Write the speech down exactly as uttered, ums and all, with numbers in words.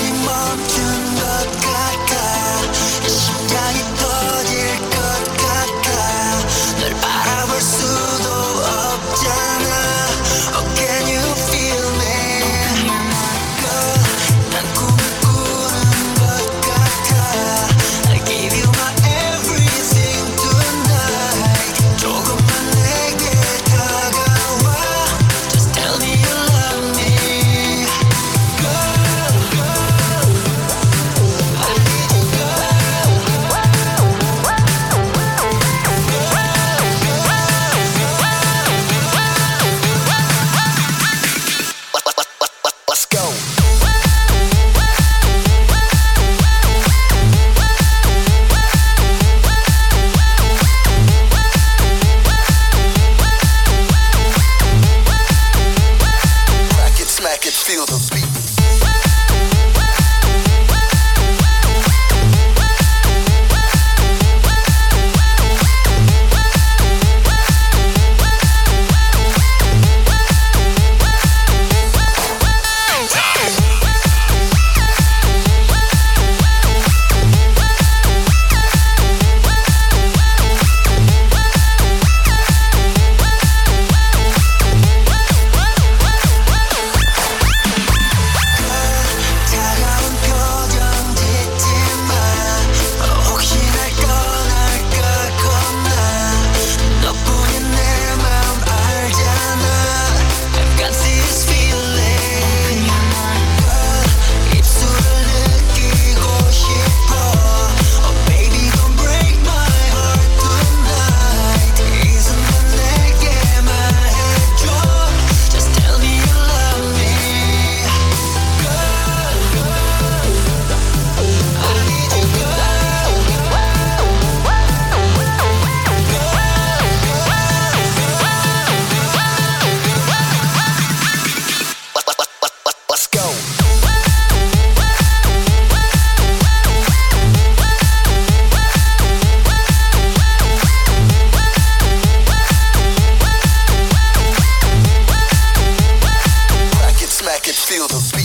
멈춘 것 같아. 심장이 터질 것 같아. 널 바라볼 수도 없잖아. Oh, can you feel me? Girl, 난 꿈을 꾸는 것 같아. I give you my everything tonight. 조금만 내게 다가와. Just tell me you love me. Girl, girl, I need you, girl. Let's go. Crack it, smack it, feel the beat. 차가운 표정 짓지 마. 혹시 날 떠날까 겁나. 너뿐인 내 맘 알잖아. I've got this feeling. Girl, 입술을 느끼고 싶어. Oh baby don't break my heart tonight. 이젠 내게 말해줘. Just tell me you love me. Girl, I need you, girl. Let's go. Crack it, smack it, feel the beat.